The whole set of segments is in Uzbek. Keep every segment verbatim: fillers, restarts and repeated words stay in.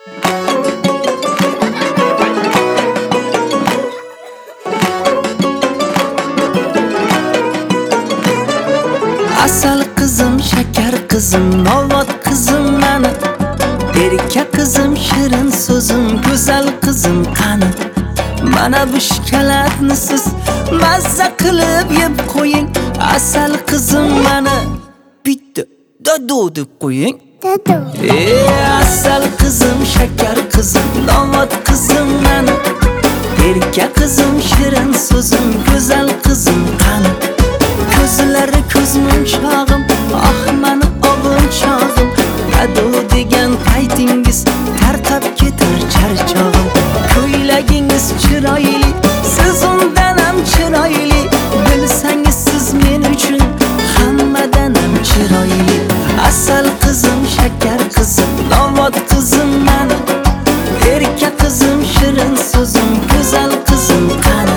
Asal kızım, şeker kızım, novat kızım bana. Erkek kızım, şirin sözüm, güzel kızım qani. Mana bu şokoladni siz mazza qilib yeb qo'ying. Asal kızım bana. Bitta dadu deb qo'ying. Dadu. Ey asal kızım, şeker kızım, novat kızım bana. Erkek kızım, şirin sözüm, güzel kızım qani. Ko'zlari ko'zmun chog'im, ah mani ovun chog'im. Dadu degan paytingiz tarqab ketar charchog'im. Ko'ylagingiz chiroyli, siz undan ham chiroyli. Bilsangiz siz men uchun hammadan ham chiroyli. Asal kızım, şeker kızım, novat kızım mani. Erkek kızım, şirin sözüm, güzel kızım qani.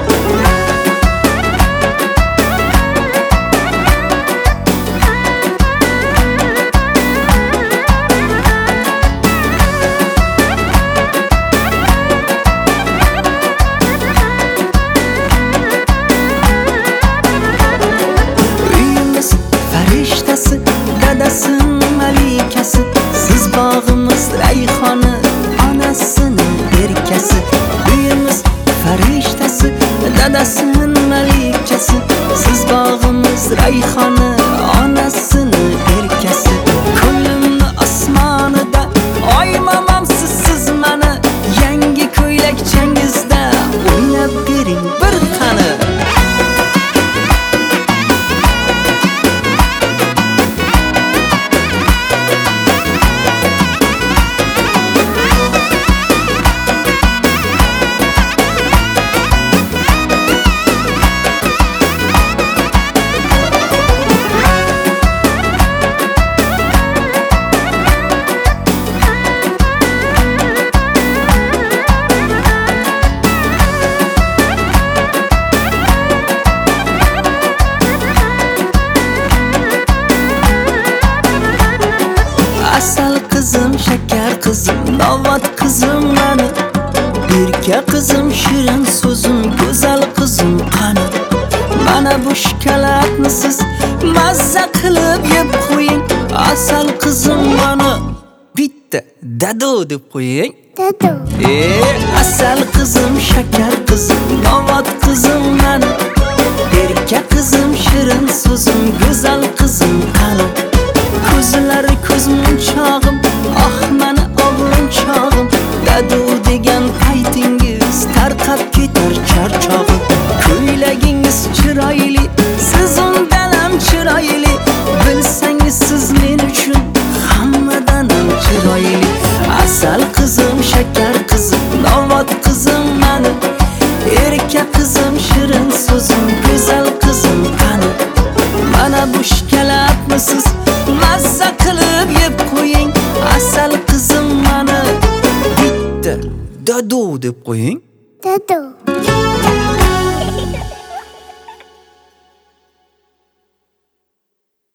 Farishtasi, dadasining malikasi. Siz bog'imiz rayhoni, onasining erkasi. Uyimiz farishtasi, dadasining malikasi. Siz bog'imiz rayhoni, onasining erkasi. Ko'nglimni osmonida oymamoqsiz siz mani. Yangi ko'ylakchangizda o'ynab bering bir qani. Asal kızım, şeker kızım, novat kızım bana. Erkek kızım, şirin sözüm, güzel kızım qani. Mana bu şokoladni siz mazza qilib yeb qo'ying. Asal kızım bana. Bitta dadu deb qo'ying. Dadu. Ey asal kızım, şeker kızım, novat kızım bana. Erkek kızım, şirin sözüm, güzel kızım qani. Ko'zlari ko'zmun chog'im, ah mani ovun chog'im. Dadu degan paytingiz tarqab ketar charchog'im. Ko'ylagingiz chiroyli, siz undan ham chiroyli. Bilsangiz siz men uchun hammadan ham chiroyli. Asal kızım, şeker kızım, novat kızım mani. Erkek kızım, şirin sözüm, güzel kızım qani. Mana bu şokoladni siz mazza qilib yeb qo'ying. Asal kızım mani. Bitta dadu deb qo'ying. Dadu.